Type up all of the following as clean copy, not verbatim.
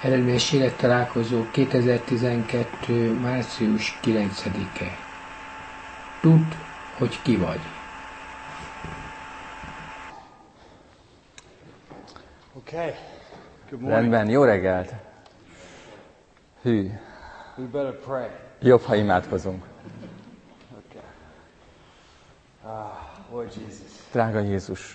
Eredményes élettalálkozó 2012. március 9-e. Tudd, hogy ki vagy. Okay. Good morning. Rendben, jó reggelt. Hű, We better pray. jobb, ha imádkozunk. Okay. Lord Jesus, Drága Jézus,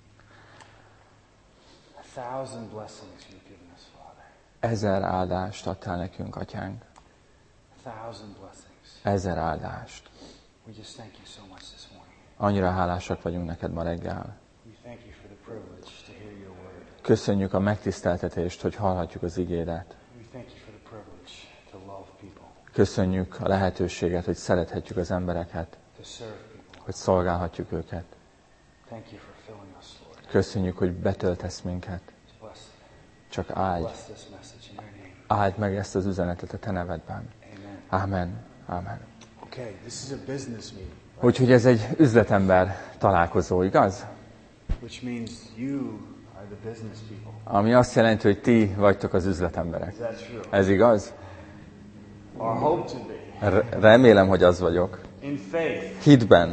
1,000 blessings you've given us, Father. 1000 áldást adtál nekünk, Atyánk. 1,000 blessings. 1000 áldást. We just thank you so much this morning. Annyira hálásak vagyunk neked ma reggel. We thank you for the privilege to hear your word. Köszönjük a megtiszteltetést, hogy hallhatjuk az igédet. We thank you for the privilege to love people, Köszönjük a lehetőséget, hogy szerethetjük az embereket, to serve people. hogy szolgálhatjuk őket. Thank you for filling us, Lord. Köszönjük, hogy betöltesz minket. Bless, Csak áldj. bless this message in your name. Áld meg ezt az üzenetet a te nevedben. Amen. Amen. Amen. Okay, this is a business meeting, Úgyhogy ez egy üzletember találkozó, igaz? which means you are the business people. Ami azt jelenti, hogy ti vagytok az üzletemberek. Is that true? Ez igaz? Or hope to be. Remélem, hogy az vagyok. In faith. Hitben.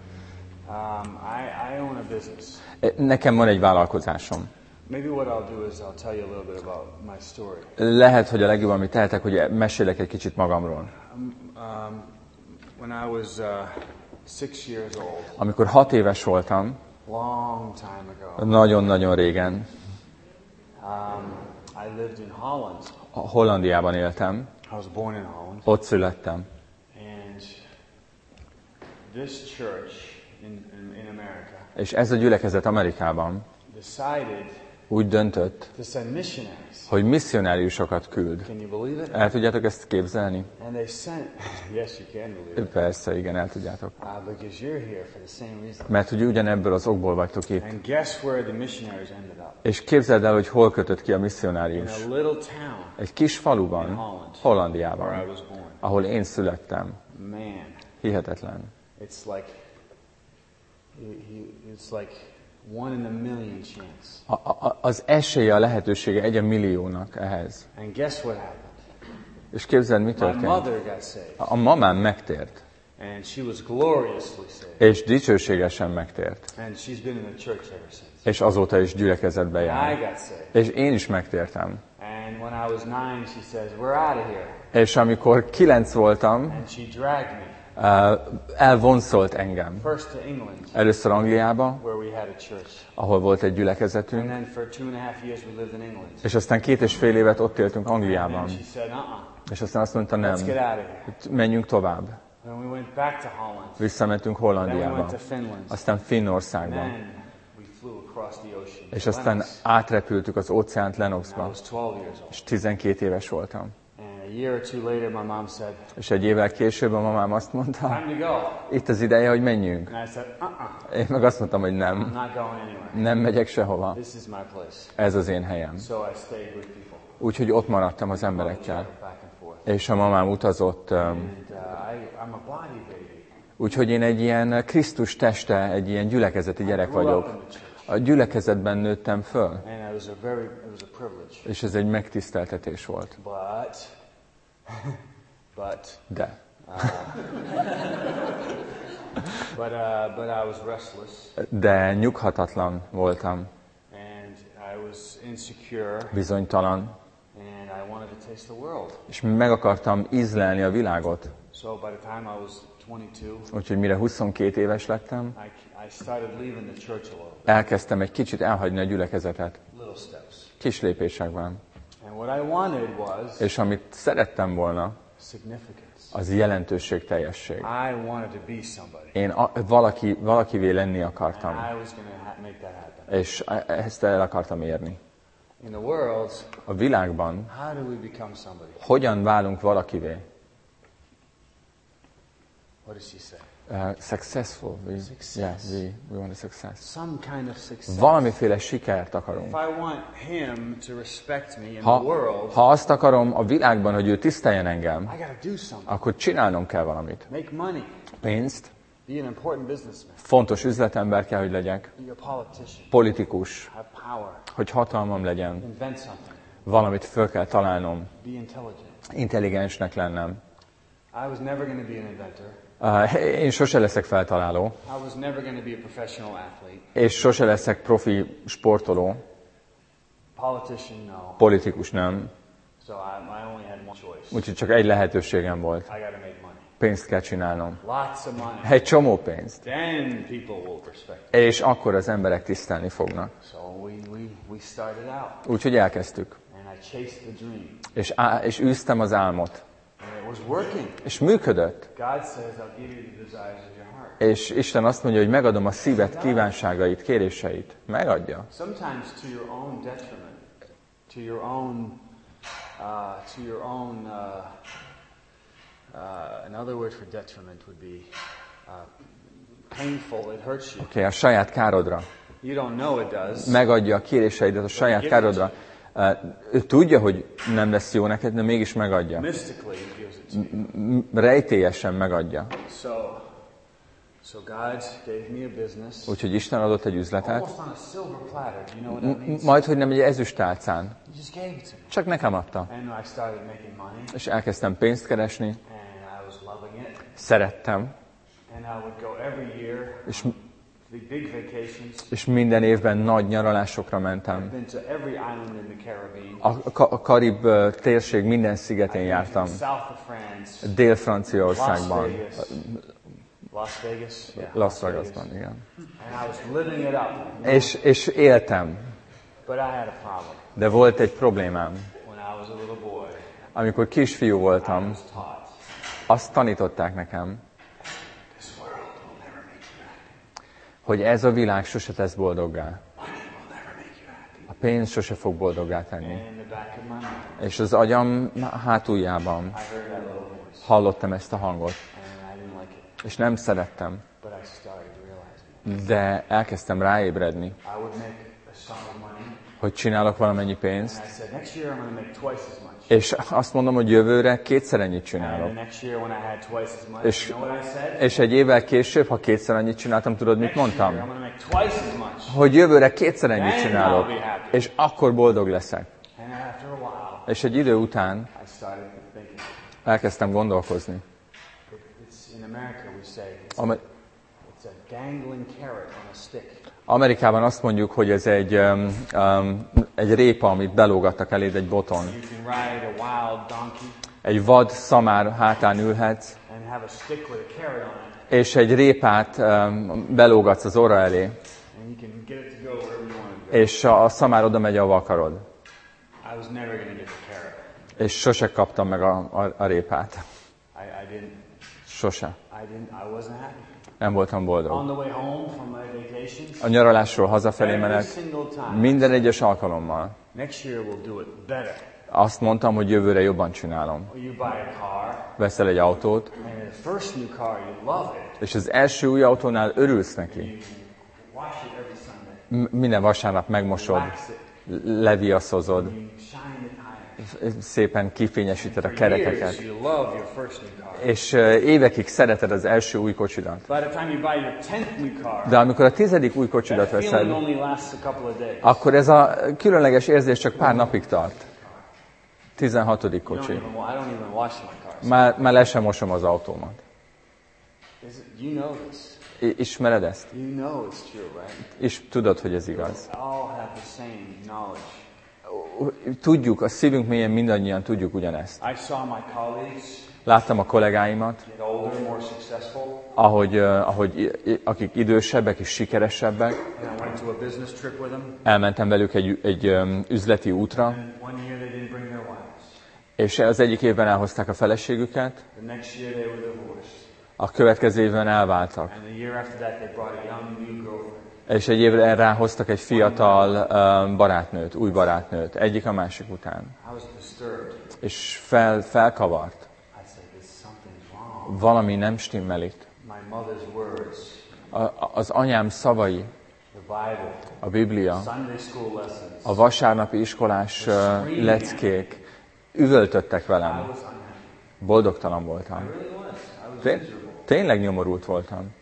I own a business. Nekem van egy vállalkozásom. Maybe what I'll do is I'll tell you a little bit about my story. Lehet, hogy a legjobb, amit tehetek, hogy mesélek egy kicsit magamról. When I was 6 years old, Amikor 6 éves voltam, long time ago, nagyon-nagyon régen, I lived in Holland. Hollandiában éltem, I was born in Holland, ott születtem. and this church in America És ez a gyülekezet Amerikában decided úgy döntött, to send missionaries. hogy misszionáriusokat küld. Can you believe it? El tudjátok ezt képzelni? And they sent. Yes, you can believe it. Persze, igen, el tudjátok. Because you're here for the same reason. Mert hogy ugyanebből az okból vagytok itt. And guess where the missionaries ended up? És képzeld el, hogy hol kötött ki a In misszionárius. a little town Egy kis in faluban, Holland, where I Hollandiában, was born. ahol én születtem. Man, Hihetetlen. it's like it's like 1 in a million chance. Az esélye, a lehetősége 1 milliónak ehhez. And guess what happened? És képzeld, mi My történt? mother got saved, A mamám megtért. and she was gloriously saved. És dicsőségesen megtért. And she's been in the church ever since. És azóta is gyülekezetbe And I jár. got saved. És én is megtértem. And when I was 9, she says, "We're out of here." És amikor 9 voltam, And she dragged me elvonszolt engem. first to England, Először Angliába, where we had a church. ahol volt egy And gyülekezetünk, then for 2.5 years we lived in England. és aztán 2,5 évet ott éltünk And Angliában. she said, És aztán azt mondta, nem, let's get out of here. hogy menjünk tovább. And we went back to Holland. Visszamentünk Then we Hollandiába, went to Finland. aztán Finnországba, Then we flew across the ocean. és to aztán Lennox. átrepültük az óceánt I Lennoxba, was 12 years old. és 12 éves voltam. And a year or two later, my mom said, És egy évvel később a mamám azt mondta, "Time to go." itt az ideje, hogy menjünk. And I said, Én meg azt mondtam, hogy I'm nem, not going anywhere. nem megyek sehova. This is my place." Ez az én helyem. So I stayed with people. Úgyhogy ott maradtam az emberekkel. Traveled back and forth. És a mamám utazott, And I'm a body baby. úgyhogy én egy ilyen Krisztus teste, egy ilyen gyülekezeti gyerek Grew up in vagyok. the church. A gyülekezetben nőttem föl, And it was a privilege. és ez egy megtiszteltetés volt. But De. but I was restless, De nyughatatlan voltam, and I was insecure, bizonytalan, and I wanted to taste the world. és meg akartam ízlelni a világot. So by the time I was 22, Úgyhogy mire 22 éves lettem, I started leaving the church a little, elkezdtem egy kicsit elhagyni a gyülekezetet. little steps. Kis lépésekben. And what I wanted was És amit szerettem volna, significance. az jelentőségteljesség. I wanted to be somebody. Én valakivé lenni akartam, I was going to make that happen. és ezt el akartam érni. In the world, A világban how do we become somebody? hogyan válunk valakivé? What does she say? Successful. Success. Yeah, we want a success. Some kind of success. Valamiféle sikert If akarunk. I want him to respect me in the world, Ha azt akarom a világban, hogy ő tiszteljen engem, I got to do something. akkor csinálnom kell valamit. Make money. Pénzt, Be an important businessman. fontos üzletember kell, hogy legyek, Be a politician. politikus, Have power. hogy hatalmam legyen, Invent something. Valamit föl kell találnom. Be intelligent. Intelligensnek lennem. I was never going to be an inventor. Én sose leszek feltaláló. I was never going to be a professional athlete. És sose leszek profi sportoló. Politician, no. Politikus nem. So I only had one choice. Úgyhogy csak egy lehetőségem volt. I got to make money. Pénzt kell csinálnom. Lots of money. Egy csomó pénzt. Then people will respect it. És akkor az emberek tisztelni fognak. So we started out. Úgyhogy elkezdtük. And I chased the dream. És űztem az álmot. And it was working. És működött. God says, I'll give you the desires of your heart. És Isten azt mondja, hogy megadom a szíved kívánságait, kéréseit. Megadja. Sometimes to your own detriment, to your own. Another word for detriment would be painful. It hurts you. Oké, a saját károdra. You don't know it does. Megadja a kéréseidet a saját károdra. Ő tudja, hogy nem lesz jó neked, de mégis megadja. Mystically he gives it to you. Rejtélyesen megadja. So God gave me a business. Úgyhogy Isten adott egy üzletet. Almost on a silver platter. Do you know what that means? Majd, hogy nem egy ezüstálcán. He just gave it to me. Csak nekem adta. And I started making money. És elkezdtem pénzt keresni. And I was loving it. Szerettem. And I would go every year. És The big vacations. És minden évben nagy nyaralásokra mentem. I've been to every island in the Caribbean. A Karib térség minden szigetén jártam. South of France. Dél-Franciaországban. Las Vegas. Yeah, Las Vegasban, igen. And I was living it up. És éltem. But I had a problem. De volt egy problémám. When I was a little boy. Amikor kisfiú I voltam, was taught. azt tanították nekem, hogy ez a világ sose tesz boldoggá. A pénz sose fog boldoggá tenni. És az agyam hátuljában hallottam ezt a hangot. És nem szerettem. De elkezdtem ráébredni, hogy csinálok valamennyi pénzt. És azt mondom, hogy jövőre kétszer ennyit csinálok. És egy évvel később, ha kétszer annyit csináltam, tudod, mit mondtam? Hogy jövőre kétszer ennyit csinálok, és akkor boldog leszek. És egy idő után elkezdtem gondolkozni. Amerikában azt mondjuk, hogy ez egy répa, amit belógattak eléd egy boton. Egy vad szamár hátán ülhetsz, és egy répát belógatsz az orra elé, és a szamár oda megy, ahova akarod. És sose kaptam meg a répát. Sose. Nem voltam boldog. A nyaralásról hazafelé menet minden egyes alkalommal. Azt mondtam, hogy jövőre jobban csinálom. Veszel egy autót, és az első új autónál örülsz neki. Minden vasárnap megmosod, leviaszozod, szépen kifényesíted a kerekeket. És évekig szereted az első új kocsidat. De amikor a 10. új kocsidat veszed, akkor ez a különleges érzés csak pár napig tart. 16. kocsi. Már le sem mosom az autómat. Ismered ezt? És tudod, hogy ez igaz. Tudjuk, a szívünk mélyen mindannyian tudjuk ugyanezt. Láttam a kollégáimat, akik idősebbek és sikeresebbek. Elmentem velük egy üzleti útra, és az egyik évben elhozták a feleségüket, a következő évben elváltak. És egy évre ráhoztak egy fiatal barátnőt, új barátnőt, egyik a másik után. És felkavart. Valami nem stimmel itt. Az anyám szavai, a Biblia, a vasárnapi iskolás leckék üvöltöttek velem. Boldogtalan voltam. Tényleg nyomorult voltam.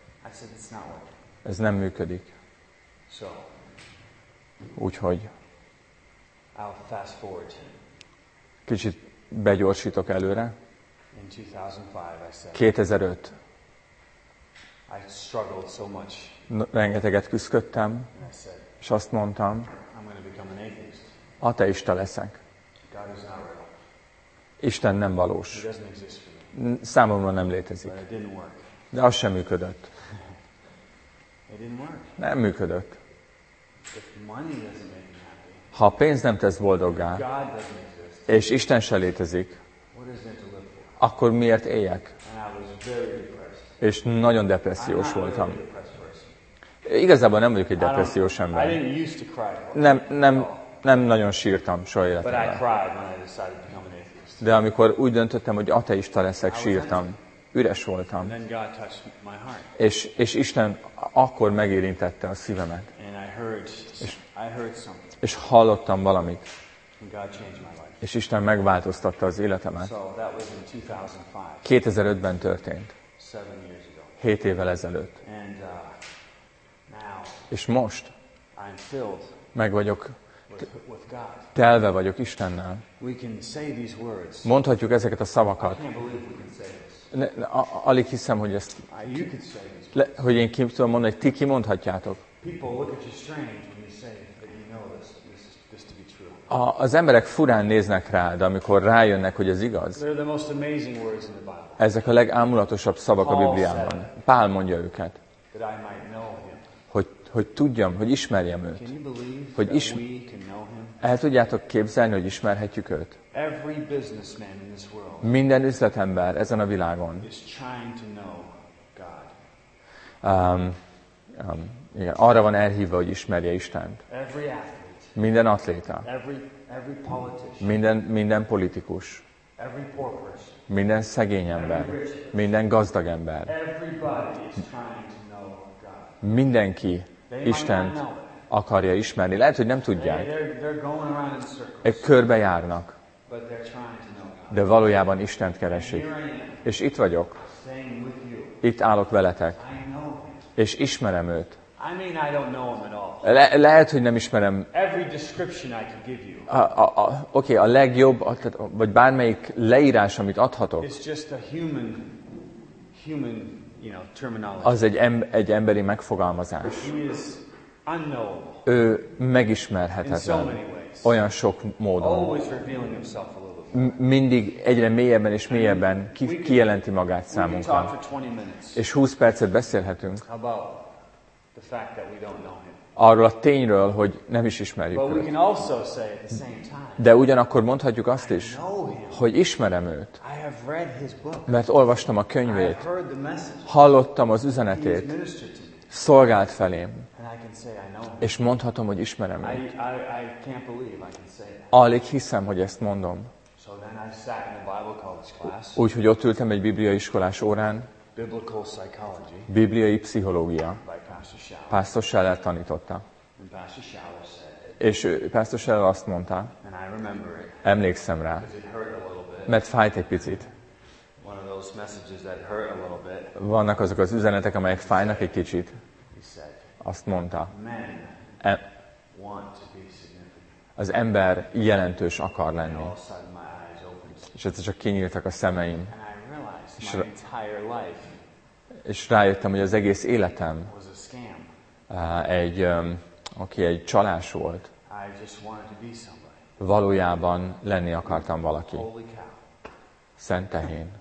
Ez nem működik. Úgyhogy I'll fast forward. Kicsit begyorsítok előre. In 2005, I said. 2005. I struggled so much. Rengeteget küzdöttem, And I said, és azt mondtam, I'm going to become an atheist. ateista leszek. God is not real. Isten nem valós. He doesn't exist for me. Számomra nem létezik. But it didn't work. De az sem működött. It didn't work. Nem működött. If money doesn't make me happy, Ha a pénz nem tesz boldoggá, God doesn't exist, és Isten se létezik, what is there to live for? akkor miért éljek? And I was very depressed. És nagyon I'm depressziós not really a voltam. depressed person. Igazából nem vagyok egy depressziós I ember. didn't used to cry. Nem nagyon sírtam soha But I életemben. cried when I decided to become an atheist. De amikor úgy döntöttem, hogy ateista leszek, sírtam. Üres voltam. And then God touched my heart. És Isten akkor megérintette a szívemet. And I heard something. És hallottam valamit. And God changed my life. És Isten megváltoztatta az életemet. So that was in 2005. 2005-ben történt. 7 years ago. 7 évvel ezelőtt. And now És most I'm filled meg vagyok, with God. telve vagyok Istennel. We can say these words. Mondhatjuk ezeket a I szavakat. can't believe we can say this. Alig hiszem, hogy ezt, You could say these. hogy én ki tudom mondani, hogy ti kimondhatjátok. People look at you strange when you say that you know this to be true. Az emberek furán néznek rá, de amikor rájönnek, hogy ez igaz, They're the most amazing words in the Bible. ezek a legámulatosabb szavak a Bibliában. Pál mondja őket, That I might know him. hogy tudjam, hogy ismerjem őt. Can you believe Hogy that is- we can know him? El tudjátok képzelni, hogy ismerhetjük őt? Every businessman in this world Minden üzletember ezen a világon is trying to know God. Igen, arra van elhívva, hogy ismerje Istent. Every athlete, Minden atléta, every politician, minden politikus, every poor person, minden szegény ember, minden gazdag ember, everybody is trying to know God. mindenki Istent akarja ismerni. Lehet, hogy nem tudják, They're going around in circles, egy körbe járnak, but they're trying to know God. de valójában Istent keresik. Here I am, És itt vagyok, staying with you. itt állok veletek, I know him. és ismerem őt. I mean, I don't know him at all. Lehet, hogy nem ismerem. Every description I could give you Oké, a legjobb, vagy bármelyik leírás, amit adhatok, is just a human, terminology. az egy emberi megfogalmazás. He is unknowable Ő in so megismerhetetlen many ways. olyan sok módon. Always revealing himself a little bit. Mindig egyre mélyebben és mélyebben kijelenti magát We can talk számunkra. for 20 minutes És 20 percet beszélhetünk about the fact that we don't know him. arról a tényről, hogy nem is ismerjük But we őt. can also say at the same time, De ugyanakkor mondhatjuk azt is, know him. hogy ismerem őt, I have read his book. mert olvastam a I könyvét, have heard the message. hallottam az He has üzenetét, ministered to me. szolgált felém, And I can say I know him. és mondhatom, hogy ismerem I őt. can't believe I can say that. Alig hiszem, hogy ezt mondom. So then I sat in a Bible college class, Úgyhogy ott ültem egy bibliai iskolás órán, biblical psychology, bibliai pszichológia. by Pastor Schaller. Pásztor Scheller tanította. And Pastor Schaller said, És Pásztor Scheller azt mondta, and I remember it, emlékszem rá, because it hurt a little bit. mert fájt egy picit. One of those messages that hurt a little bit. Vannak azok az üzenetek, amelyek fájnak egy kicsit. He said, Azt mondta, men want to be significant. az ember jelentős akar lenni. All of a sudden my eyes opened. És egyszer csak kinyíltak a szemeim, And I realized my entire life és rájöttem, hogy az egész életem was a scam. egy csalás volt. I just wanted to be somebody. Valójában lenni akartam valaki. Holy cow. Szent tehén.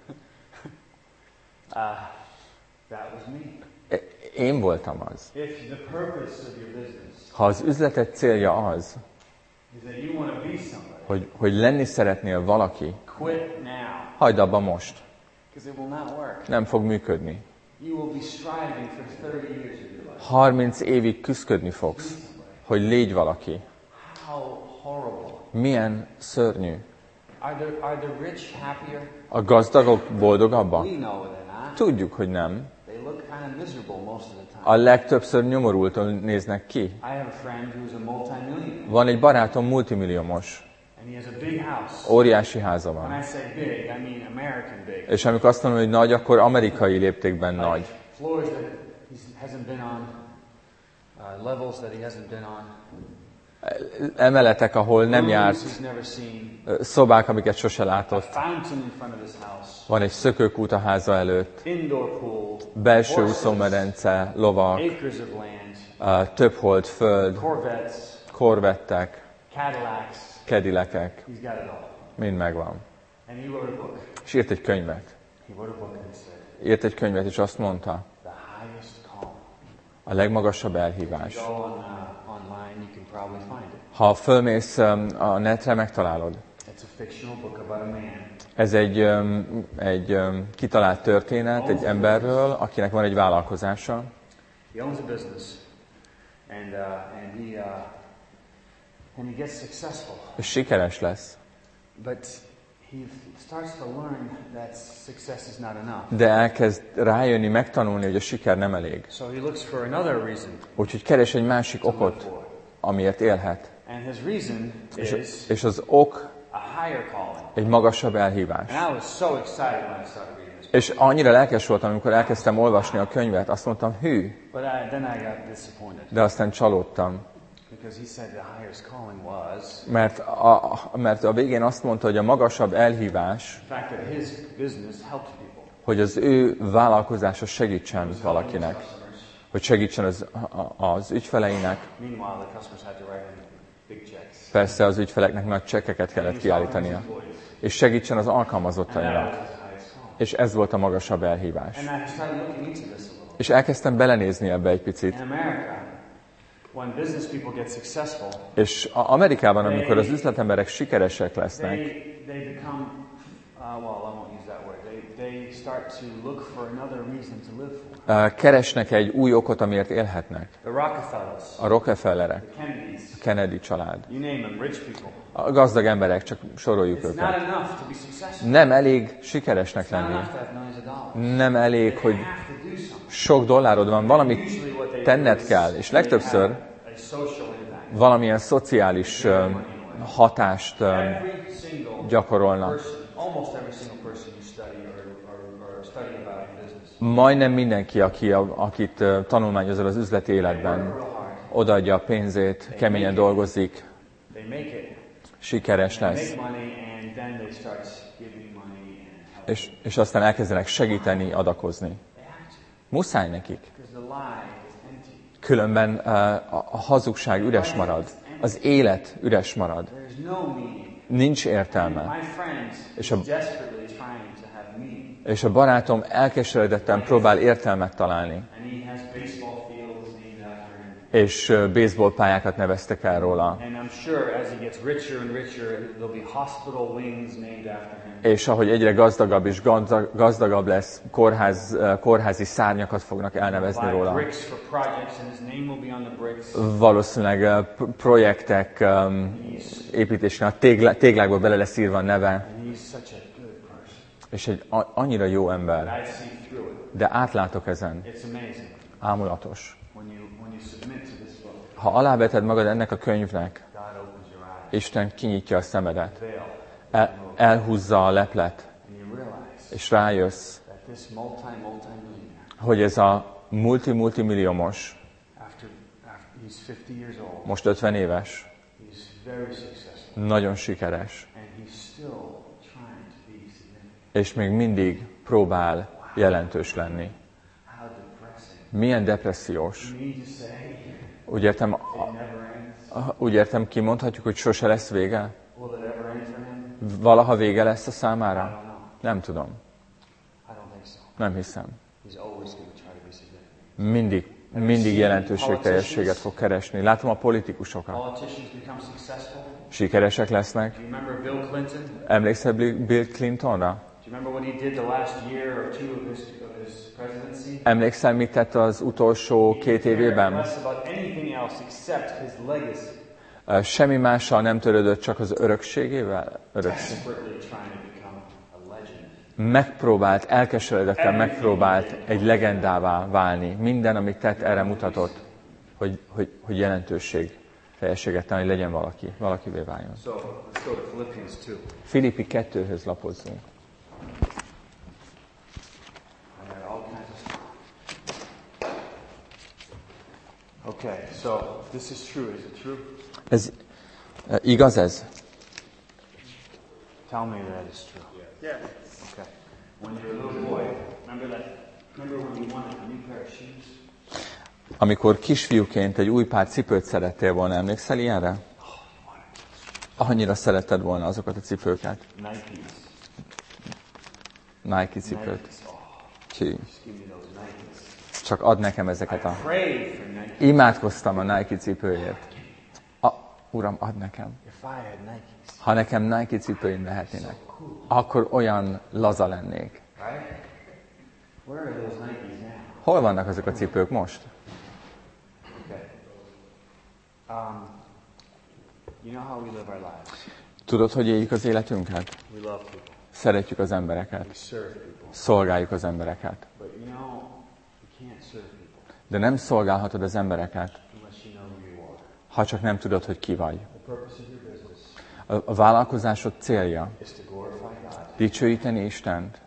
That was me. Én voltam az. If the purpose of your business Ha az üzleted célja az, is that you want to be somebody, hogy lenni szeretnél valaki, quit now, hagyd abba most. because it will not work. Nem fog működni. You will be striving for 30 years of your life. 30 évig küszködni fogsz, hogy légy valaki. How horrible. Milyen szörnyű. Are the rich happier? A gazdagok boldogabbak? We know they're not. Tudjuk, hogy nem. They look kind of miserable most of the time. A legtöbbször nyomorultan néznek ki. I have a friend who's a multimillionaire, Van egy barátom multimilliómos. and he has a big house. Óriási háza When van. I say big, I mean American big. És amikor azt mondom, hogy nagy, akkor amerikai léptékben nagy. Floors that he hasn't been on, levels that he hasn't been on. emeletek, ahol nem járt, szobák, amiket sose látott. Van egy szökőkút a háza előtt, belső úszómedence, lovak, több holt föld, korvettek, Cadillacek, mind megvan. És írt egy könyvet. Írt egy könyvet, és azt mondta, a legmagasabb elhívás. Ha fölmész a netre, megtalálod. Ez egy kitalált történet egy emberről, akinek van egy vállalkozása. És sikeres lesz. De elkezd rájönni, megtanulni, hogy a siker nem elég. Úgyhogy keres egy másik okot, amiért élhet. És az ok egy magasabb elhívás. És annyira lelkes voltam, amikor elkezdtem olvasni a könyvet, azt mondtam, hű. De aztán csalódtam. Mert a végén azt mondta, hogy a magasabb elhívás, hogy az ő vállalkozása segítsen valakinek, hogy segítsen az ügyfeleinek. Persze az ügyfeleknek nagy csekkeket kellett kiállítania, és segítsen az alkalmazottainak. És ez volt a magasabb elhívás. És elkezdtem belenézni ebbe egy picit. És Amerikában, amikor az üzletemberek sikeresek lesznek, keresnek egy új okot, amiért élhetnek. A Rockefellerek, a Kennedy család, a gazdag emberek, csak soroljuk őket. Nem elég sikeresnek lenni. Nem elég, hogy sok dollárod van, valamit tenned kell, és legtöbbször valamilyen szociális hatást gyakorolnak. Majdnem mindenki, akit tanulmányozol az üzleti életben, odaadja a pénzét, keményen dolgozik, sikeres lesz. És aztán elkezdenek segíteni, adakozni. Muszáj nekik. Különben a hazugság üres marad. Az élet üres marad. Nincs értelme. És a barátom elkeseredetten próbál értelmet találni. És baseballpályákat neveztek el róla. És ahogy egyre gazdagabb és gazdagabb lesz, kórházi szárnyakat fognak elnevezni róla. Valószínűleg projektek építésén a téglákból bele lesz írva a neve. És egy annyira jó ember. De átlátok ezen. Ámulatos. Ha aláveted magad ennek a könyvnek, Isten kinyitja a szemedet, elhúzza a leplet, és rájössz, hogy ez a multimilliómos, most 50 éves, nagyon sikeres, és még mindig próbál jelentős lenni. Milyen depressziós. Úgy értem, kimondhatjuk, hogy sose lesz vége? Valaha vége lesz a számára? Nem tudom. Nem hiszem. Mindig jelentőségteljességet fog keresni. Látom a politikusokat. Sikeresek lesznek. Emlékszel Bill Clintonra? Emlékszel, mit tett az utolsó 2 évében? Semmi mással nem törődött, csak az örökségével. Elkeseredetten megpróbált egy legendává válni. Minden, amit tett, erre mutatott, hogy jelentőség, teljességet tenni, hogy legyen valakivé váljon. Filippi 2-höz lapozzunk. Okay, so this is true. Is it true? Ez igaz ez? Tell me that is true. Yeah. Okay. When you were a little boy, remember when you wanted a new pair of shoes? Amikor kisfiúként egy új pár cipőt szerettél volna, emlékszel ilyenre? Annyira szeretted volna azokat a cipőket. Nike cipőt. Csak add nekem ezeket a... Imádkoztam a Nike cipőért. Uram, add nekem. Ha nekem Nike cipőim lehetnének, akkor olyan laza lennék. Hol vannak azok a cipők most? Tudod, hogy éljük az életünket? Szeretjük az embereket. Szolgáljuk az embereket. De nem szolgálhatod az embereket, ha csak nem tudod, hogy ki vagy. A vállalkozásod célja dicsőíteni Istent,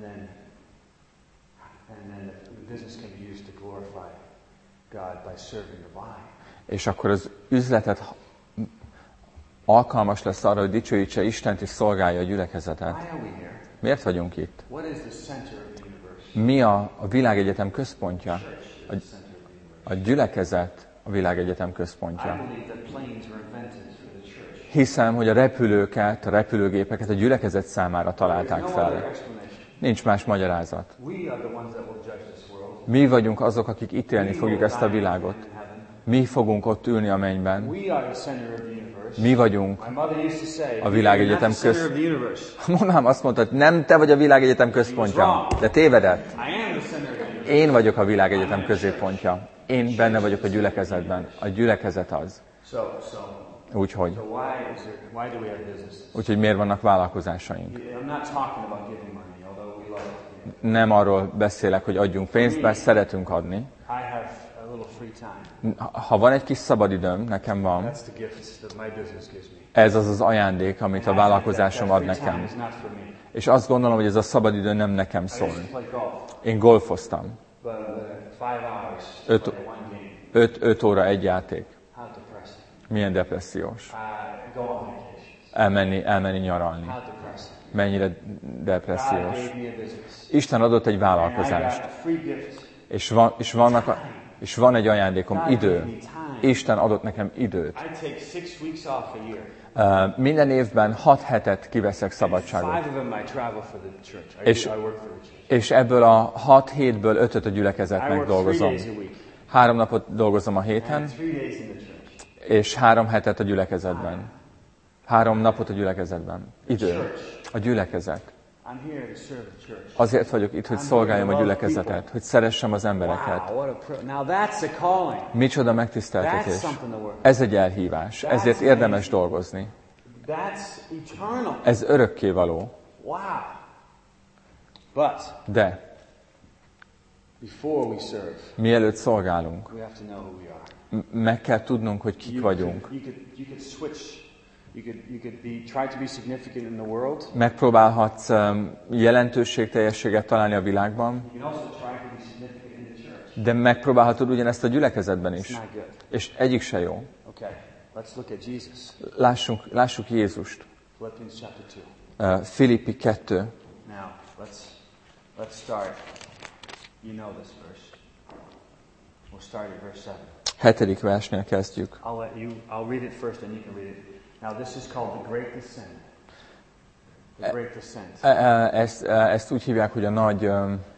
és akkor az üzletet alkalmas lesz arra, hogy dicsőítse Istent és szolgálja a gyülekezetet. Miért vagyunk itt? Mi a világegyetem központja? A gyülekezet a világegyetem központja. Hiszem, hogy a repülőgépeket a gyülekezet számára találták fel. Nincs más magyarázat. Mi vagyunk azok, akik ítélni fogjuk ezt a világot. Mi fogunk ott ülni a mennyben. Mi vagyunk a világegyetem központja. Monám azt mondta, hogy nem te vagy a világegyetem központja, de tévedett. Én vagyok a világegyetem középpontja. Én benne vagyok a gyülekezetben. A gyülekezet az. Úgyhogy miért vannak vállalkozásaink? Nem arról beszélek, hogy adjunk pénzt, bár szeretünk adni. Ha van egy kis szabadidőm, nekem van, ez az az ajándék, amit a vállalkozásom ad nekem. És azt gondolom, hogy ez a szabadidő nem nekem szól. Én golfoztam. 5 óra egy játék. Milyen depressziós. Elmenni nyaralni. Mennyire depressziós. Isten adott egy vállalkozást. És van egy ajándékom, idő. Isten adott nekem időt. Minden évben 6 hetet kiveszek szabadságot. És ebből a 6 hétből 5-öt a gyülekezetnek dolgozom. 3 napot dolgozom a héten, és 3 hetet a gyülekezetben. 3 napot a gyülekezetben. Idő. A gyülekezet. Azért vagyok itt, hogy szolgáljam a gyülekezetet, hogy szeressem az embereket. Micsoda megtiszteltetés. Ez egy elhívás. Ezért érdemes dolgozni. Ez örökkévaló. De mielőtt szolgálunk, meg kell tudnunk, hogy kik vagyunk. Megpróbálhatsz jelentőségteljességet találni a világban, de megpróbálhatod ugyanezt a gyülekezetben is. És egyik se jó. Lássuk Jézust. Filippi 2. Hetedik versnél kezdjük. I'll read it first and you can read it. Now this is called the Great Descent. The Great Descent. Ezt úgy hívják, hogy a nagy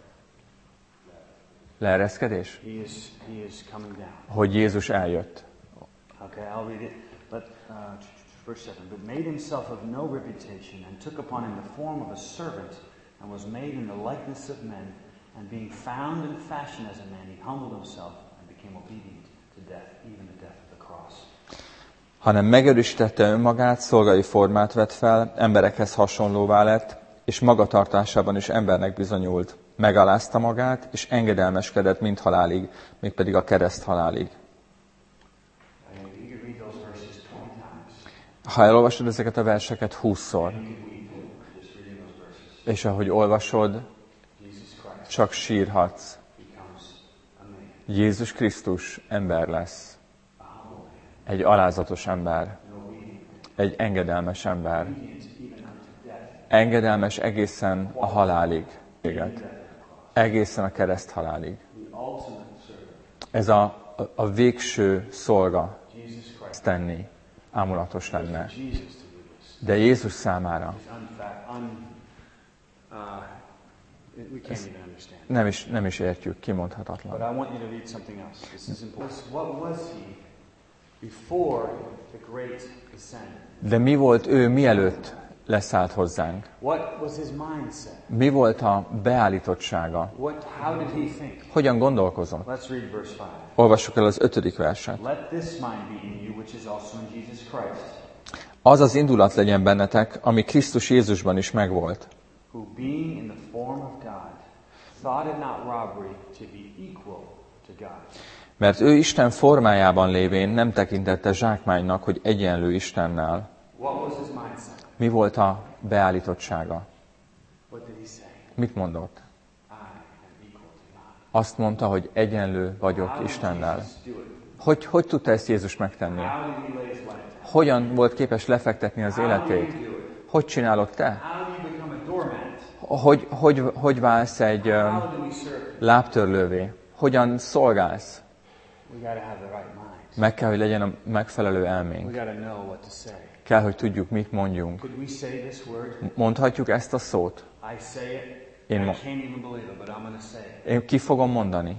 leereszkedés. He is coming down. Hogy Jézus eljött. Okay, I'll read it. But verse 7. But made himself of no reputation and took upon him the form of a servant and was made in the likeness of men, and being found in fashion as a man, he humbled himself and became obedient to death, even the death of the cross. Hanem megerősítette önmagát, szolgai formát vett fel, emberekhez hasonlóvá lett, és magatartásában is embernek bizonyult. Megalázta magát, és engedelmeskedett mind halálig, mégpedig a kereszt halálig. Ha elolvasod ezeket a verseket 20-szor, és ahogy olvasod, csak sírhatsz. Jézus Krisztus ember lesz. egy alázatos ember, egy engedelmes ember, engedelmes egészen a halálig, egészen a kereszt halálig. Ez a végső szolga ezt tenni, ámulatos lenne. De Jézus számára nem is értjük, kimondhatatlan. De mi volt ő mielőtt leszállt hozzánk? Mi volt a beállítottsága? Hogyan gondolkozott? Olvassuk el az 5. verset. Az az indulat legyen bennetek, ami Krisztus Jézusban is megvolt. Mert ő Isten formájában lévén nem tekintette zsákmánynak, hogy egyenlő Istennel. Mi volt a beállítottsága? Mit mondott? Azt mondta, hogy egyenlő vagyok Istennel. Hogy tudta ezt Jézus megtenni? Hogyan volt képes lefektetni az életét? Hogy csinálod te? Hogy válsz egy lábtörlővé? Hogyan szolgálsz? Meg kell, hogy legyen a megfelelő elménk. Kell, hogy tudjuk, mit mondjunk. Mondhatjuk ezt a szót? Én ki fogom mondani.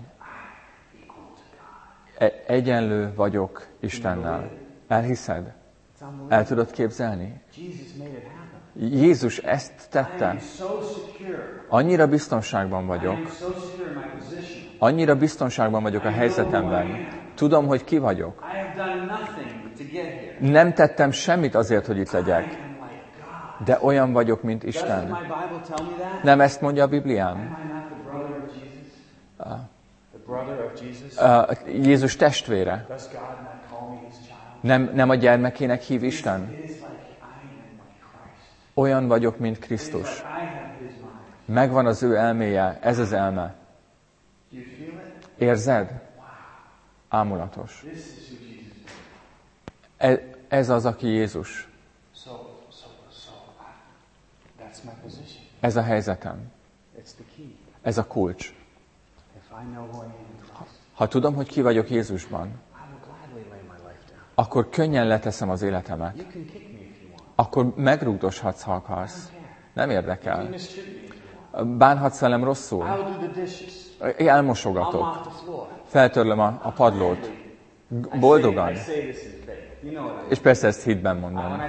Egyenlő vagyok Istennel. Elhiszed? El tudod képzelni? Jézus ezt tette. Annyira biztonságban vagyok. Annyira biztonságban vagyok a helyzetemben. Tudom, hogy ki vagyok. Nem tettem semmit azért, hogy itt legyek. De olyan vagyok, mint Isten. Nem ezt mondja a Bibliám? Jézus testvére. Nem a gyermekének hív Isten? Olyan vagyok, mint Krisztus. Megvan az ő elméje, ez az elme. Érzed? Ámulatos. Ez az, aki Jézus. Ez a helyzetem. Ez a kulcs. Ha tudom, hogy ki vagyok Jézusban, akkor könnyen leteszem az életemet. Akkor megrúgdoshatsz, ha akarsz. Nem érdekel. Bánhatsz velem rosszul. Elmosogatok. Feltörlöm a padlót. Boldogan. És persze ezt hitben mondom.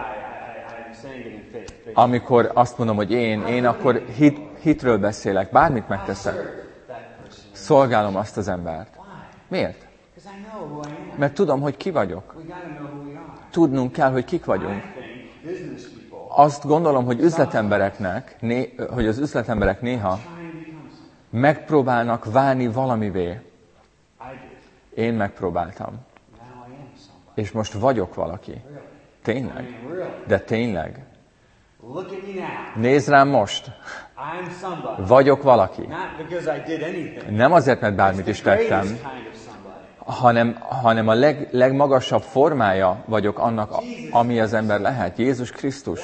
Amikor azt mondom, hogy én akkor hitről beszélek. Bármit megteszek. Szolgálom azt az embert. Miért? Mert tudom, hogy ki vagyok. Tudnunk kell, hogy kik vagyunk. Azt gondolom, hogy az üzletemberek néha megpróbálnak válni valamivé. Én megpróbáltam. És most vagyok valaki. Tényleg? De tényleg? Nézd rám most. Vagyok valaki. Nem azért, mert bármit is tettem, hanem a legmagasabb formája vagyok annak, ami az ember lehet. Jézus Krisztus.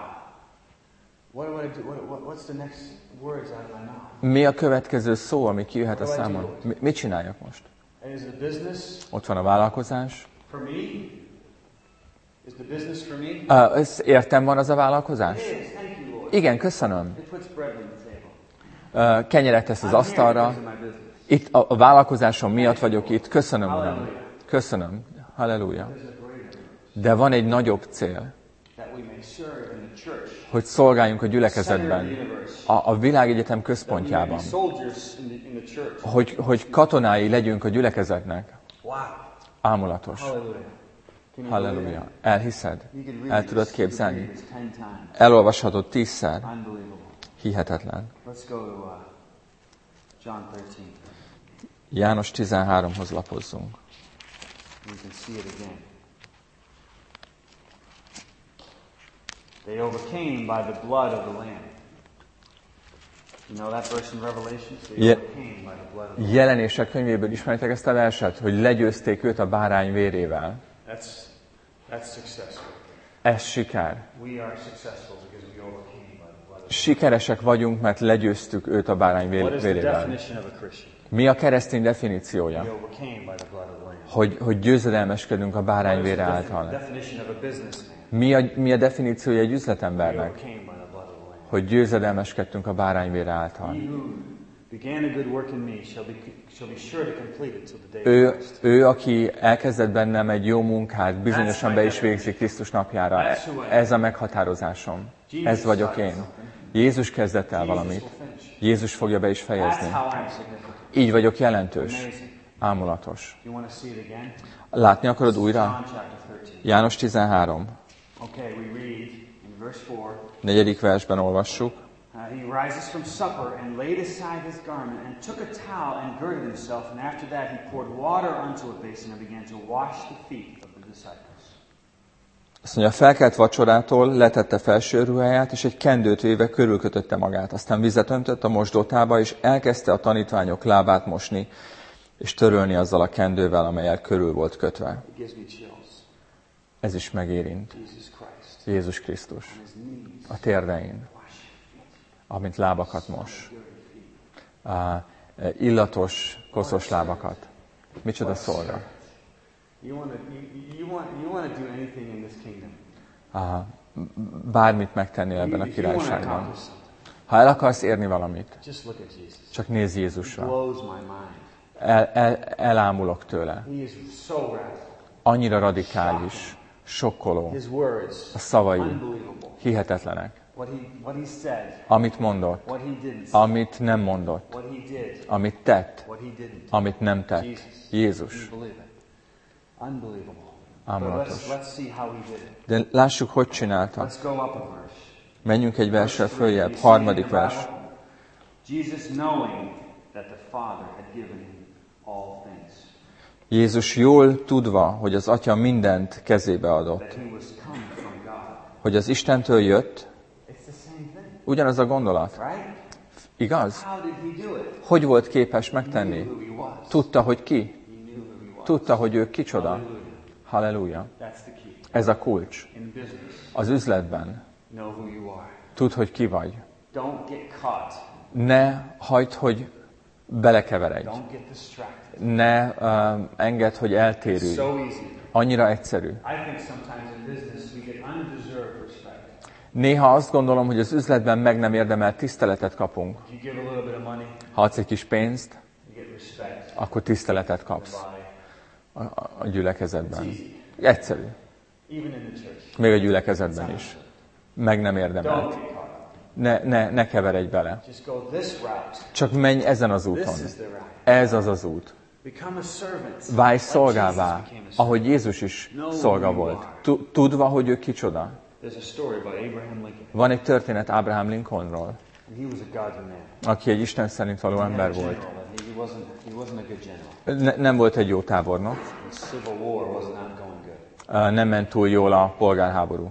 Mi a következő szó, ami kijöhet a számon? Mit csináljak most? Ott van a vállalkozás. Értem van az a vállalkozás? Igen, köszönöm. Kenyeret tesz az asztalra. Itt a vállalkozásom miatt vagyok itt. Köszönöm, Uram. Köszönöm. Halleluja. De van egy nagyobb cél. Hogy szolgáljunk a gyülekezetben. A világegyetem központjában. Hogy katonái legyünk a gyülekezetnek. Ámulatos. Halleluja. Elhiszed? El tudod képzelni? Elolvashatod 10-szer. Hihetetlen. János 13-hoz lapozzunk. They overcame by the blood of the Lamb. You know that verse in Revelation? They overcame by the blood of the Lamb. Jelenések könyvéből ismeritek ezt a verset, hogy legyőzték őt a bárány vérével. That's successful. Ez siker. We are successful because we overcame by the blood of Sikeresek vagyunk, mert legyőztük őt a bárány vérével. Mi a keresztény definíciója? Hogy győzedelmeskedünk a bárány vére által. Mi a definíciója egy üzletembernek? Hogy győzedelmeskedtünk a bárány vére által. Ő, aki elkezdett bennem egy jó munkát, bizonyosan be is végzi Krisztus napjára. Ez a meghatározásom. Ez vagyok én. Jézus kezdett el valamit. Jézus fogja be is fejezni. Így vagyok jelentős. Ámulatos. Látni akarod újra? János 13. 4. versben olvassuk. He rises from supper and laid aside his garment and took a towel and girded himself, and after that he poured water onto a basin and began to wash the feet of the disciples. Azt mondja, felkelt vacsorától, letette felső ruháját, és egy kendőt véve körülkötötte magát. Aztán vizet öntött a mosdótába, és elkezdte a tanítványok lábát mosni, és törölni azzal a kendővel, amelyel körül volt kötve. Ez is megérint. Jézus Krisztus. A térdein. Amint lábakat mos. Illatos, koszos lábakat. Micsoda szolga. Bármit megtenni ebben a királyságban. Ha el akarsz érni valamit, csak nézz Jézusra. Elámulok tőle. Annyira radikális, sokkoló. A szavai hihetetlenek. Amit mondott, amit nem mondott, amit tett, amit nem tett. Jézus. Ámulatos. De lássuk, hogy csinálta. Menjünk egy verssel följebb. 3. vers. Jézus jól tudva, hogy az Atya mindent kezébe adott, hogy az Istentől jött, ugyanaz a gondolat. Igaz? Hogy volt képes megtenni? Tudta, hogy ki? Tudta, hogy ő kicsoda? Halleluja. Ez a kulcs. Az üzletben. Tudd, hogy ki vagy. Ne hagyd, hogy belekeveredj. Ne engedd, hogy eltérülj. Annyira egyszerű. Néha azt gondolom, hogy az üzletben meg nem érdemelt tiszteletet kapunk. Ha adsz egy kis pénzt, akkor tiszteletet kapsz a gyülekezetben. Egyszerű. Még a gyülekezetben is. Meg nem érdemelt. Ne keveredj bele. Csak menj ezen az úton. Ez az az út. Válj szolgává, ahogy Jézus is szolga volt. Tudva, hogy ő kicsoda. Van egy történet Abraham Lincolnról, aki egy Isten szerint való ember volt. Nem volt egy jó tábornok. Nem ment túl jól a polgárháború.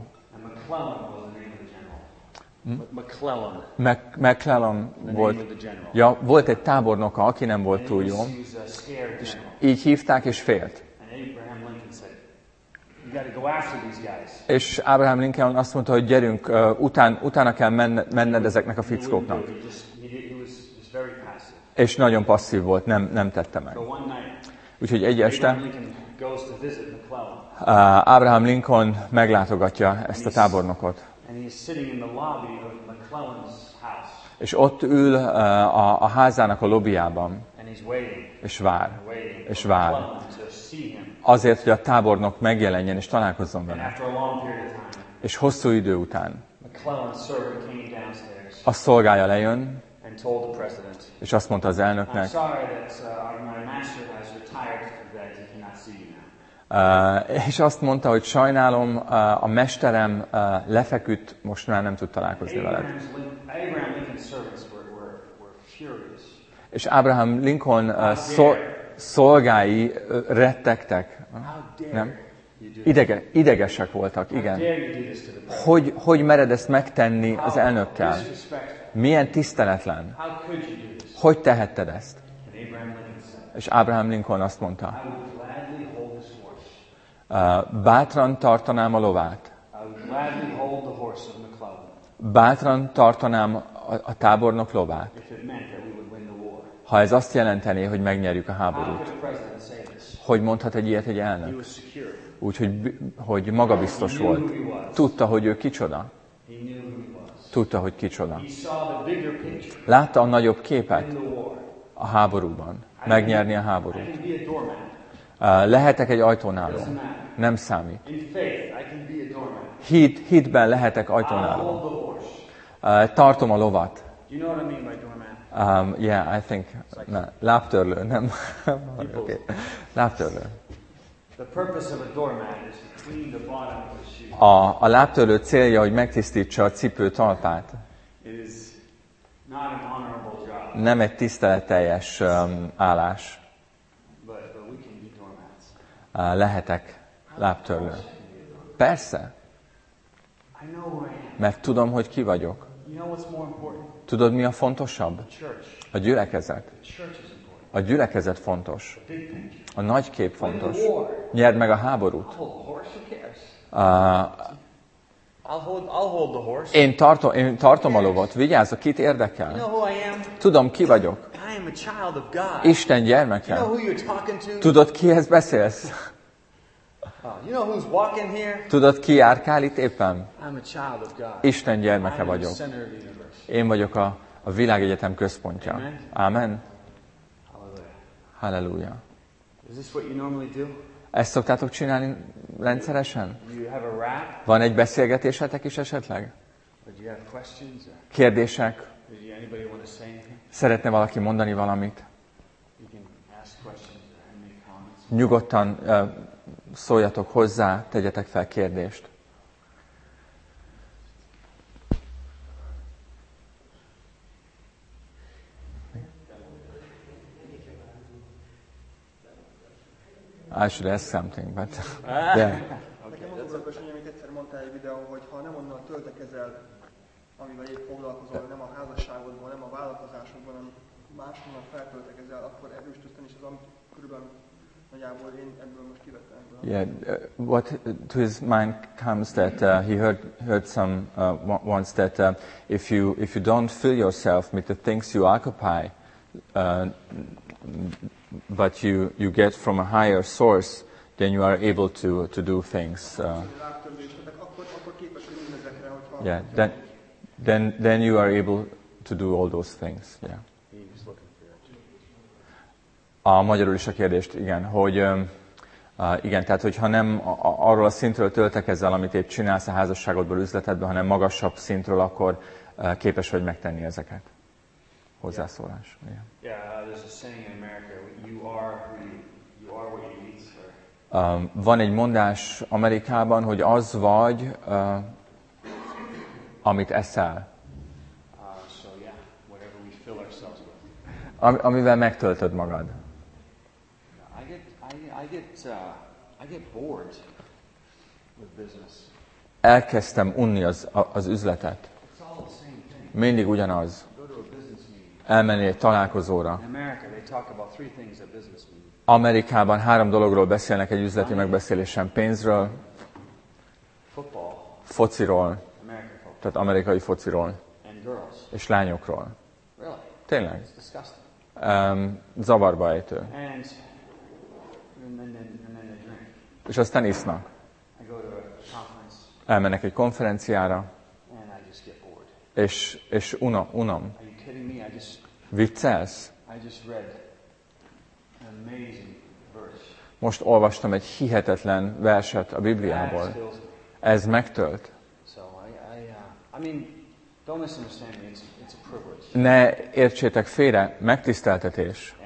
McClellan volt. Ja, volt egy tábornoka, aki nem volt túl jó. És így hívták, és félt. És Abraham Lincoln azt mondta, hogy gyerünk, utána kell menned ezeknek a fickóknak. És nagyon passzív volt, nem tette meg. Úgyhogy egy este Abraham Lincoln meglátogatja ezt a tábornokot. És ott ül a házának a lobbyjában, és vár. Azért, hogy a tábornok megjelenjen és találkozzon vele. És hosszú idő után a szolgája lejön, és azt mondta az elnöknek, és azt mondta, hogy sajnálom, a mesterem lefeküdt, most már nem tud találkozni veled. És Abraham Lincoln szolgái rettegtek. Nem? Idegesek voltak, igen. Hogy mered ezt megtenni az elnökkel? Milyen tiszteletlen. Hogy tehetted ezt? És Abraham Lincoln azt mondta, Bátran tartanám a lovát. I would gladly hold the horse of McClellan. Bátran tartanám a tábornok lovát. If it meant that we would win the war. Ha ez azt jelentené, hogy megnyerjük a háborút. Hogy mondhat egy ilyet egy elnök? Úgyhogy hogy magabiztos volt. Tudta, hogy ő kicsoda. Tudta, hogy kicsoda. Látta a nagyobb képet a háborúban. Megnyerni a háborút. Lehetek egy ajtónáló. Nem számít. Hitben lehetek ajtónáló. Tartom a lovat. Yeah, I think. Lábtörlő, nem. Okay. Lábtörlő. A lábtörlő célja, hogy megtisztítsa a cipő talpát. Nem egy tiszteletteljes állás. Lehetek lábtörlő. Persze. Mert tudom, hogy ki vagyok. Tudod, mi a fontosabb? A gyülekezet. A gyülekezet fontos. A nagy kép fontos. Nyerd meg a háborút. Én tartom a lovat. Vigyázz, kit érdekel. Tudom, ki vagyok. Isten gyermeke. Tudod, kihez beszélsz? Tudod, ki járkál itt éppen? Isten gyermeke vagyok. Én vagyok a világegyetem központja. Amen. Halleluja. Ezt szoktátok csinálni rendszeresen? Van egy beszélgetésetek is esetleg? Kérdések? Szeretne valaki mondani valamit? Nyugodtan szóljatok hozzá, tegyetek fel kérdést. I should ask something, but yeah. Nekem az a köszönöm, amit egyszer mondtál egy videó, hogy ha nem onnan töltekezel, amivel épp foglalkozol, nem a házasságodban, nem a vállalkozásodban, hanem máshonnan feltöltekezel, akkor erős Isten is az, amit körülbelül nagyjából én ebből most kivettem. Yeah, what to his mind comes that he heard some once that if you don't fill yourself with the things you occupy, but you get from a higher source, then you are able to do things. Yeah, then you are able to do all those things. Yeah. A magyarul is a kérdést, igen, hogy igen, tehát hogyha nem arról a szintről töltekezel, amit épp csinálsz a házasságodból, üzletedben, hanem magasabb szintről, akkor képes vagy megtenni ezeket. Hozzászólás. Van egy mondás Amerikában, hogy az vagy, amit eszel. Amivel megtöltöd magad. I get bored with business. Elkezdtem unni az üzletet. Mindig ugyanaz. Elmenni egy találkozóra. Amerikában 3 dologról beszélnek egy üzleti megbeszélésen. Pénzről, fociról, tehát amerikai fociról, és lányokról. Tényleg? Zavarba ejtő. És aztán isznak. Elmennek egy konferenciára, és unom. Viccelsz? Most olvastam egy hihetetlen verset a Bibliából. Ez megtölt. Ne értsétek félre, megtiszteltetés.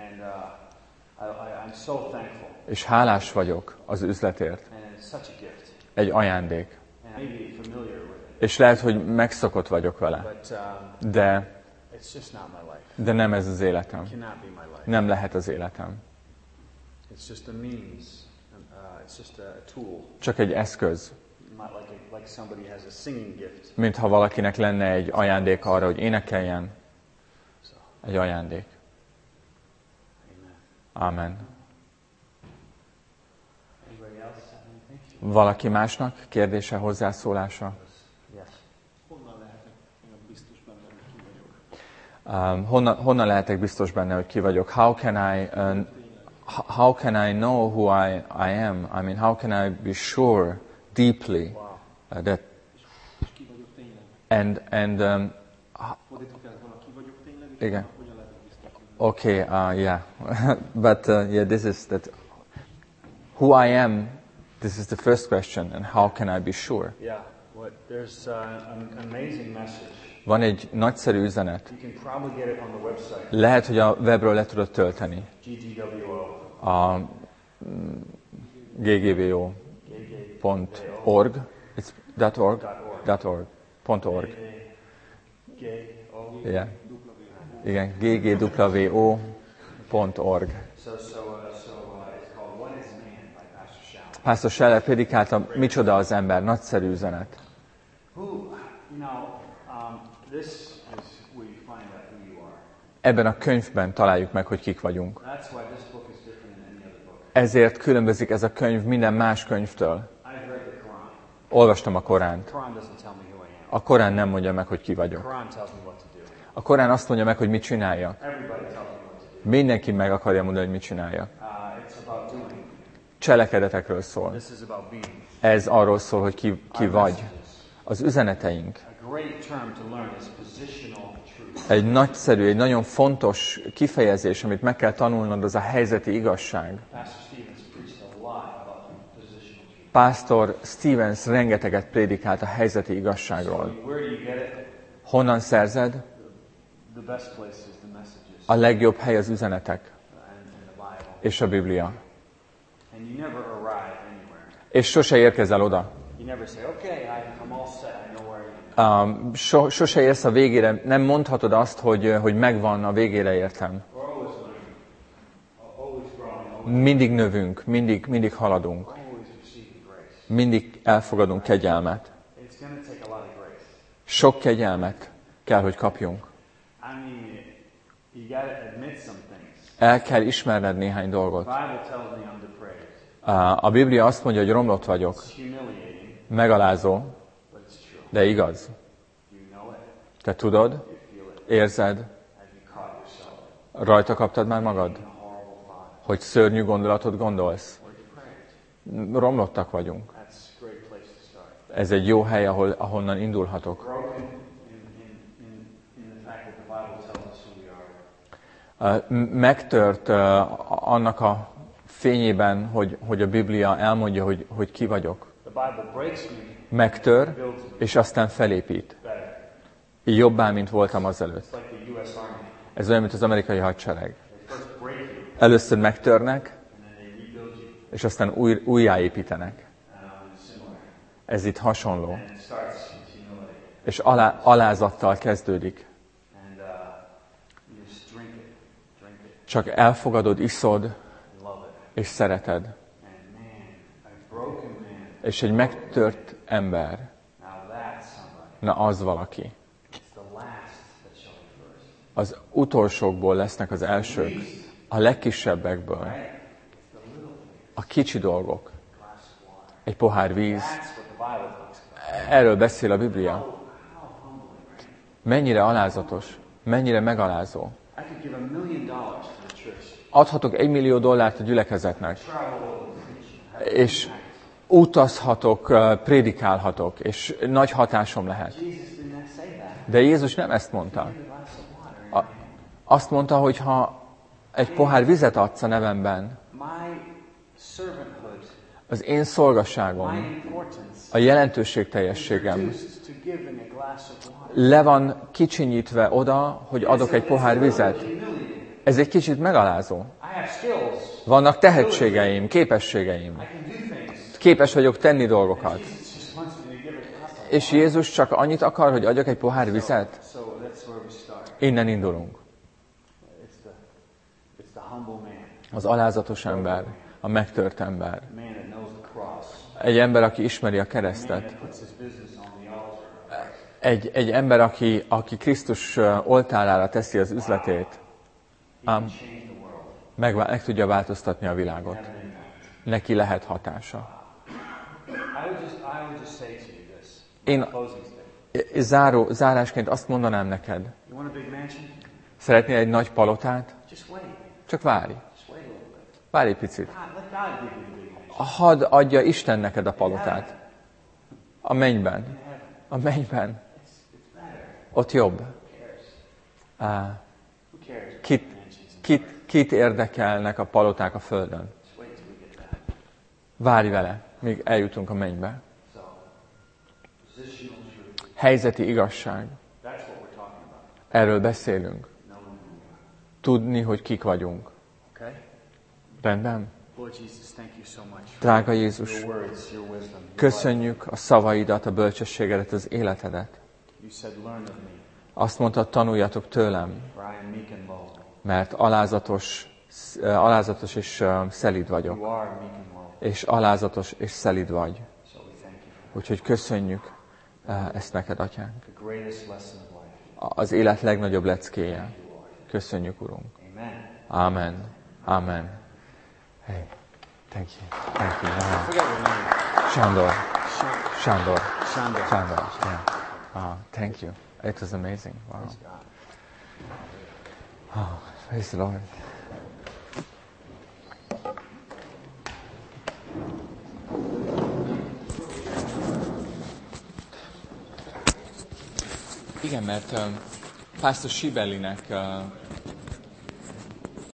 És hálás vagyok az üzletért. Egy ajándék. És lehet, hogy megszokott vagyok vele. De nem ez az életem. Nem lehet az életem. Csak egy eszköz. Mintha valakinek lenne egy ajándék arra, hogy énekeljen. Egy ajándék. Amen. Valaki másnak kérdése, hozzászólása? Honnan lehetek biztos benne, hogy ki vagyok? How can I know who I am? I mean, how can I be sure deeply that and igen. Okay, yeah. But yeah, this is that who I am. This is the first question, and how can I be sure? Yeah, there's an amazing message. Van egy nagyszerű üzenet. You can probably get it on the website. Lehet, hogy a webről le tudod tölteni. GGWO. A ggvo.org. It's .org. Yeah. Igen, ggwo.org. Pastor Scheller predikálta, micsoda az ember, nagyszerű üzenet. Ebben a könyvben találjuk meg, hogy kik vagyunk. Ezért különbözik ez a könyv minden más könyvtől. Olvastam a Koránt. A Korán nem mondja meg, hogy ki vagyok. A Korán azt mondja meg, hogy mit csináljak. Mindenki meg akarja mondani, hogy mit csináljak. Cselekedetekről szól. Ez arról szól, hogy ki vagy. Az üzeneteink. Egy nagyszerű, egy nagyon fontos kifejezés, amit meg kell tanulnod, az a helyzeti igazság. Pásztor Stevens rengeteget prédikált a helyzeti igazságról. Honnan szerzed? A legjobb hely az üzenetek és a Biblia. És sose érkezel oda. Sose érsz a végére, nem mondhatod azt, hogy megvan, a végére értem. Mindig növünk, mindig haladunk. Mindig elfogadunk kegyelmet. Sok kegyelmet kell, hogy kapjunk. El kell ismerned néhány dolgot. A Biblia azt mondja, hogy romlott vagyok. Megalázó, de igaz. Te tudod, érzed, rajta kaptad már magad, hogy szörnyű gondolatot gondolsz. Romlottak vagyunk. Ez egy jó hely, ahonnan indulhatok. Megtört annak a fényében, hogy a Biblia elmondja, hogy ki vagyok. Megtör, és aztán felépít. Jobbá, mint voltam azelőtt. Ez olyan, mint az amerikai hadsereg. Először megtörnek, és aztán újjáépítenek. Ez itt hasonló. És alázattal kezdődik. Csak elfogadod, iszod, és szereted. És egy megtört ember, na az valaki. Az utolsókból lesznek az elsők, a legkisebbekből. A kicsi dolgok. Egy pohár víz. Erről beszél a Biblia. Mennyire alázatos, mennyire megalázó. Adhatok $1 millió a gyülekezetnek, és utazhatok, prédikálhatok, és nagy hatásom lehet. De Jézus nem ezt mondta. Azt mondta, hogy ha egy pohár vizet adsz a nevemben, az én szolgasságom, a jelentőségteljességem le van kicsinyítve oda, hogy adok egy pohár vizet. Ez egy kicsit megalázó. Vannak tehetségeim, képességeim. Képes vagyok tenni dolgokat. És Jézus csak annyit akar, hogy adjak egy pohár vizet? Innen indulunk. Az alázatos ember, a megtört ember. Egy ember, aki ismeri a keresztet. Egy ember, aki Krisztus oltárára teszi az üzletét. Meg tudja változtatni a világot. Neki lehet hatása. Én zárásként azt mondanám neked. Szeretnél egy nagy palotát? Csak várj. Várj egy picit. Hadd adja Isten neked a palotát. A mennyben. A mennyben. Ott jobb. Kit érdekelnek a paloták a földön? Várj vele, míg eljutunk a mennybe. Helyzeti igazság. Erről beszélünk. Tudni, hogy kik vagyunk. Rendben? Drága Jézus, köszönjük a szavaidat, a bölcsességedet, az életedet. Azt mondtad, tanuljatok tőlem, mert alázatos és szelíd vagyok. És alázatos és szelíd vagy. Úgyhogy köszönjük ezt neked, Atyánk. Az élet legnagyobb leckéje. Köszönjük, Urunk. Amen. Amen. Hey, thank you. Thank you. Sándor. Yeah. Thank you. It was amazing. Wow. Oh, praise the Lord. Igen, mert Pásztor Sibelinek